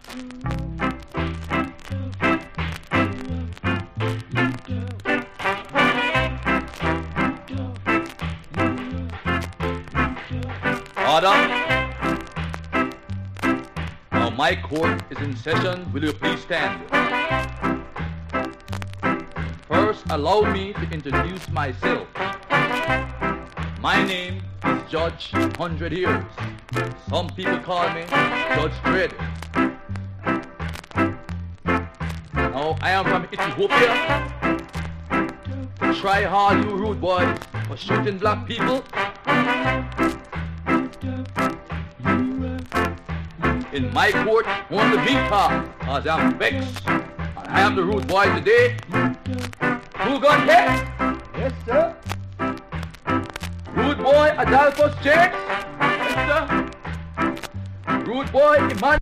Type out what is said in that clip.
Order. Now my court is in session. Will you please stand? First, allow me to introduce myself. My name is Judge 100 Years. Some people call me Judge Dredd. Now, I am from Ethiopia. Try hard, you rude boys, for shooting black people. In my court, on the beat car, cause I'm vexed. And I am the rude boy today. Who got hit? Yes, sir. Rude boy Adolphus Jakes? Yes, sir. Rude boy Emmanuel.